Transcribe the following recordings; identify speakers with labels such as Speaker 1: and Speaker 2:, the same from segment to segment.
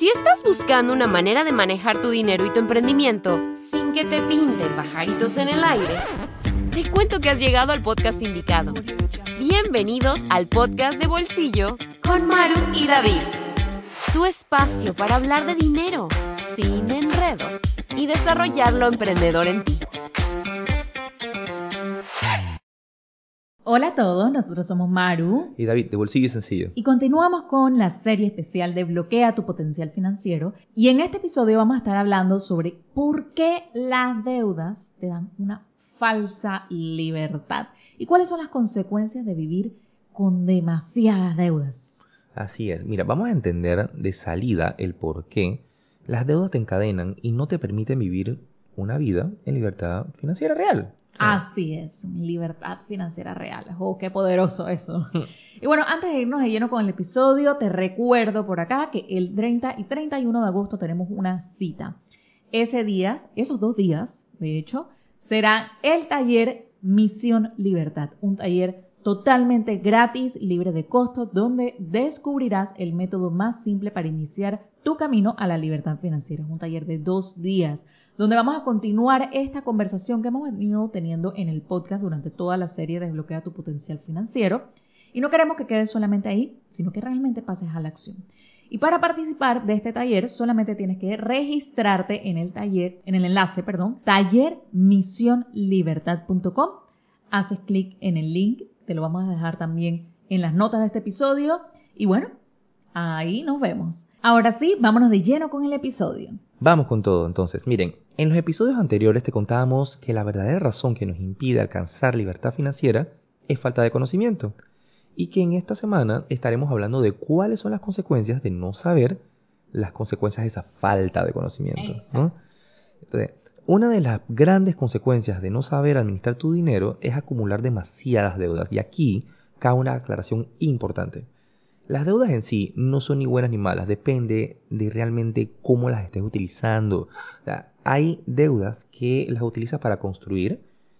Speaker 1: Si estás buscando una manera de manejar tu dinero y tu emprendimiento sin que te pinten pajaritos en el aire, te cuento que has llegado al podcast indicado. Bienvenidos al podcast de Bolsillo con Maru y David. Tu espacio para hablar de dinero sin enredos y desarrollar lo emprendedor en ti.
Speaker 2: Hola a todos, nosotros somos Maru
Speaker 3: y David, de Bolsillo Sencillo.
Speaker 2: y continuamos con la serie especial de Bloquea tu potencial financiero. Y en este episodio vamos a estar hablando sobre por qué las deudas te dan una falsa libertad y cuáles son las consecuencias de vivir con demasiadas deudas.
Speaker 3: Así es. Mira, vamos a entender de salida el por qué las deudas te encadenan y no te permiten vivir una vida en libertad financiera real.
Speaker 2: Así es, libertad financiera real. ¡Oh, qué poderoso eso! Y bueno, antes de irnos de lleno con el episodio, te recuerdo por acá que el 30 y 31 de agosto tenemos una cita. Ese día, esos 2 días, de hecho, será el taller Misión Libertad, un taller totalmente gratis, libre de costos, donde descubrirás el método más simple para iniciar tu camino a la libertad financiera. Es un taller de 2 días, donde vamos a continuar esta conversación que hemos venido teniendo en el podcast durante toda la serie de Desbloquea tu potencial financiero. Y no queremos que quede solamente ahí, sino que realmente pases a la acción. Y para participar de este taller, solamente tienes que registrarte en el enlace, tallermisionlibertad.com. Haces clic en el link, te lo vamos a dejar también en las notas de este episodio. Y bueno, ahí nos vemos. Ahora sí, vámonos de lleno con el episodio.
Speaker 3: Vamos con todo, entonces. Miren, en los episodios anteriores te contábamos que la verdadera razón que nos impide alcanzar libertad financiera es falta de conocimiento. Y que en esta semana estaremos hablando de cuáles son las consecuencias de no saber las consecuencias de esa falta de conocimiento, ¿no? Entonces, una de las grandes consecuencias de no saber administrar tu dinero es acumular demasiadas deudas. Y aquí cabe una aclaración importante. Las deudas en sí no son ni buenas ni malas, depende de realmente cómo las estés utilizando. O sea, hay deudas que las utilizas para construir,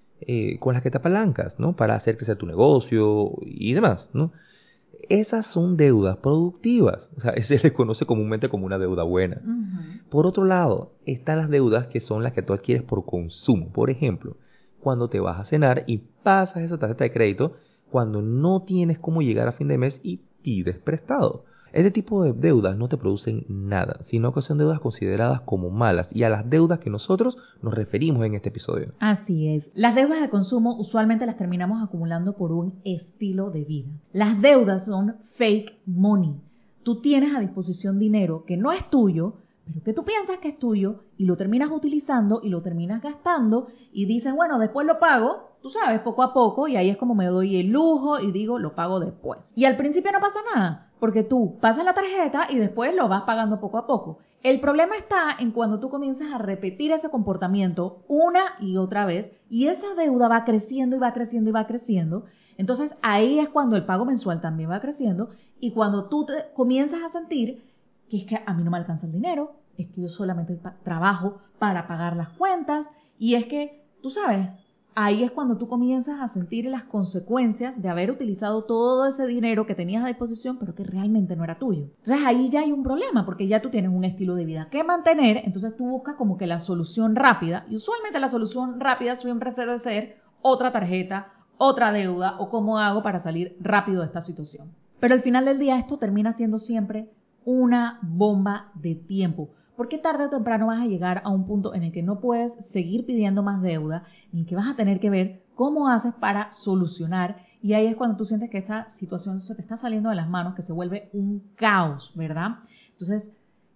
Speaker 3: con las que te apalancas, ¿no? Para hacer crecer tu negocio y demás, ¿no? Esas son deudas productivas, o sea, se les conoce comúnmente como una deuda buena. Por otro lado, están las deudas que son las que tú adquieres por consumo. Por ejemplo, cuando te vas a cenar y pasas esa tarjeta de crédito, cuando no tienes cómo llegar a fin de mes y pides prestado. Este tipo de deudas no te producen nada, sino que son deudas consideradas como malas y a las deudas que nosotros nos referimos en este episodio.
Speaker 2: Así es. Las deudas de consumo usualmente las terminamos acumulando por un estilo de vida. Las deudas son fake money. Tú tienes a disposición dinero que no es tuyo, pero que tú piensas que es tuyo y lo terminas utilizando y lo terminas gastando y dices, bueno, después lo pago, tú sabes, poco a poco, y ahí es como me doy el lujo y digo, lo pago después. Y al principio no pasa nada, porque tú pasas la tarjeta y después lo vas pagando poco a poco. El problema está en cuando tú comienzas a repetir ese comportamiento una y otra vez y esa deuda va creciendo y va creciendo y va creciendo. Entonces ahí es cuando el pago mensual también va creciendo y cuando tú te comienzas a sentir que es que a mí no me alcanza el dinero, es que yo solamente trabajo para pagar las cuentas y es que, tú sabes, ahí es cuando tú comienzas a sentir las consecuencias de haber utilizado todo ese dinero que tenías a disposición, pero que realmente no era tuyo. Entonces ahí ya hay un problema, porque ya tú tienes un estilo de vida que mantener, entonces tú buscas como que la solución rápida, y usualmente la solución rápida siempre debe ser otra tarjeta, otra deuda, o cómo hago para salir rápido de esta situación. Pero al final del día esto termina siendo siempre una bomba de tiempo. Porque tarde o temprano vas a llegar a un punto en el que no puedes seguir pidiendo más deuda, en el que vas a tener que ver cómo haces para solucionar. Y ahí es cuando tú sientes que esta situación se te está saliendo de las manos, que se vuelve un caos, ¿verdad? Entonces,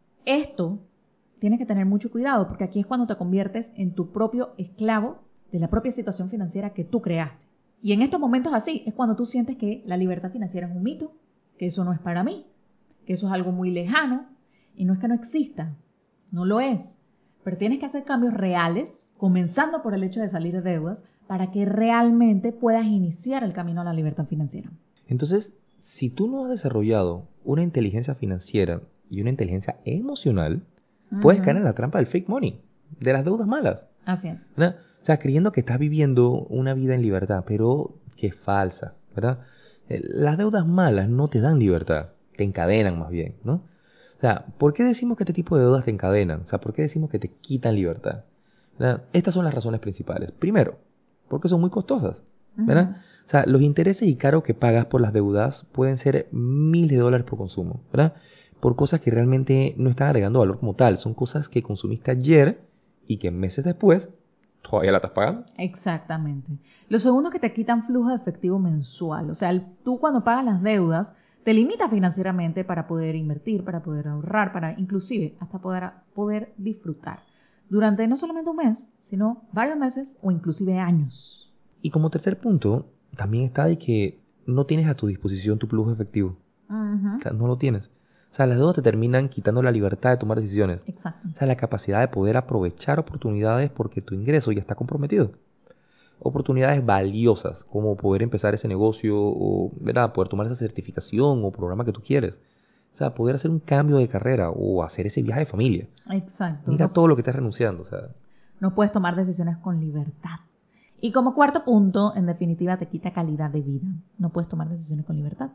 Speaker 2: esto tienes que tener mucho cuidado, porque aquí es cuando te conviertes en tu propio esclavo de la propia situación financiera que tú creaste. Y en estos momentos así, es cuando tú sientes que la libertad financiera es un mito, que eso no es para mí, que eso es algo muy lejano, y no es que no exista, no lo es, pero tienes que hacer cambios reales, comenzando por el hecho de salir de deudas, para que realmente puedas iniciar el camino a la libertad financiera.
Speaker 3: Entonces, si tú no has desarrollado una inteligencia financiera y una inteligencia emocional, puedes caer en la trampa del fake money, de las deudas malas.
Speaker 2: Así es.
Speaker 3: ¿Verdad? O sea, creyendo que estás viviendo una vida en libertad, pero que es falsa, ¿verdad? Las deudas malas no te dan libertad, te encadenan más bien, ¿no? O O sea, ¿por qué decimos que este tipo de deudas te encadenan? O sea, ¿por qué decimos que te quitan libertad? ¿Verdad? Estas son las razones principales. Primero, porque son muy costosas, ¿verdad? O sea, los intereses y cargos que pagas por las deudas pueden ser miles de dólares por consumo, ¿verdad? Por cosas que realmente no están agregando valor como tal. Son cosas que consumiste ayer y que meses después todavía la estás pagando.
Speaker 2: Exactamente. Lo segundo es que te quitan flujo de efectivo mensual. O sea, tú cuando pagas las deudas te limitas financieramente para poder invertir, para poder ahorrar, para inclusive hasta poder disfrutar durante no solamente un mes, sino varios meses o inclusive años.
Speaker 3: Y como tercer punto, también está de que no tienes a tu disposición tu flujo efectivo. O sea, no lo tienes. O sea, las deudas te terminan quitando la libertad de tomar decisiones.
Speaker 2: Exacto.
Speaker 3: O sea, la capacidad de poder aprovechar oportunidades porque tu ingreso ya está comprometido. Oportunidades valiosas, como poder empezar ese negocio o, ¿verdad?, poder tomar esa certificación o programa que tú quieres. O sea, poder hacer un cambio de carrera o hacer ese viaje de familia.
Speaker 2: Exacto.
Speaker 3: Mira todo lo que estás renunciando. O sea,
Speaker 2: no puedes tomar decisiones con libertad. Y como cuarto punto, en definitiva, te quita calidad de vida. No puedes tomar decisiones con libertad.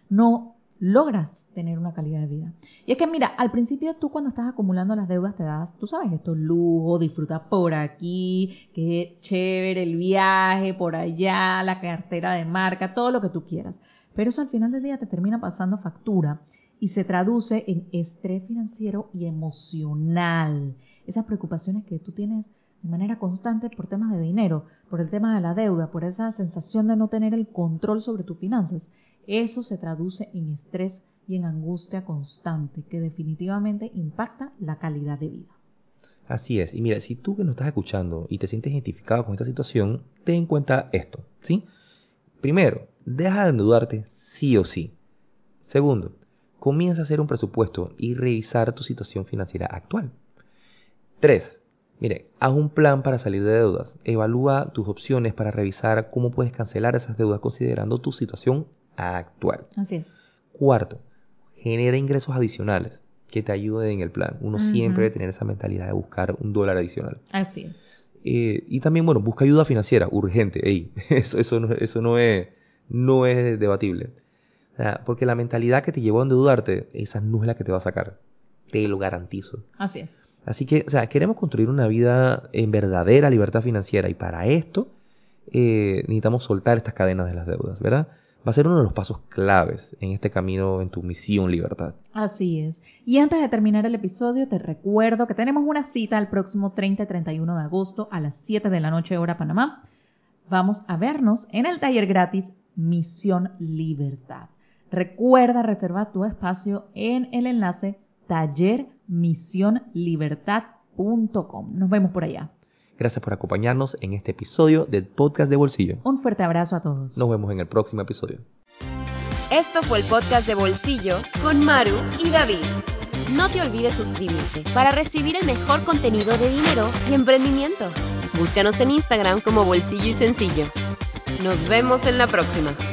Speaker 2: No logras tener una calidad de vida. Y es que mira, al principio tú cuando estás acumulando las deudas te das, tú sabes, estos lujos, disfrutas por aquí, qué chévere el viaje, por allá, la cartera de marca, todo lo que tú quieras. Pero eso al final del día te termina pasando factura y se traduce en estrés financiero y emocional. Esas preocupaciones que tú tienes de manera constante por temas de dinero, por el tema de la deuda, por esa sensación de no tener el control sobre tus finanzas, eso se traduce en estrés y en angustia constante que definitivamente impacta la calidad de vida.
Speaker 3: así es. Y mira, si tú que nos estás escuchando y te sientes identificado con esta situación, ten en cuenta esto, ¿sí? Primero, deja de endeudarte sí o sí. Segundo, comienza a hacer un presupuesto y revisar tu situación financiera actual. 3. Mire, haz un plan para salir de deudas. Evalúa tus opciones para revisar cómo puedes cancelar esas deudas considerando tu situación actual.
Speaker 2: Así es.
Speaker 3: 4. Genera ingresos adicionales que te ayuden en el plan. Uno siempre debe tener esa mentalidad de buscar un dólar adicional.
Speaker 2: Así es.
Speaker 3: Y también, bueno, busca ayuda financiera urgente. Ey, eso no es debatible. O sea, porque la mentalidad que te llevó a endeudarte, esa no es la que te va a sacar. Te lo garantizo.
Speaker 2: Así es.
Speaker 3: Así que, o sea, queremos construir una vida en verdadera libertad financiera y para esto necesitamos soltar estas cadenas de las deudas, ¿verdad? Va a ser uno de los pasos claves en este camino, en tu misión libertad.
Speaker 2: Así es. Y antes de terminar el episodio, te recuerdo que tenemos una cita el próximo 30 y 31 de agosto a las 7 de la noche, hora Panamá. Vamos a vernos en el taller gratis Misión Libertad. Recuerda reservar tu espacio en el enlace tallermisionlibertad.com. Nos vemos por allá.
Speaker 3: Gracias por acompañarnos en este episodio del podcast de Bolsillo.
Speaker 2: Un fuerte abrazo a todos.
Speaker 3: Nos vemos en el próximo episodio.
Speaker 1: Esto fue el podcast de Bolsillo con Maru y David. No te olvides suscribirte para recibir el mejor contenido de dinero y emprendimiento. Búscanos en Instagram como Bolsillo y Sencillo. Nos vemos en la próxima.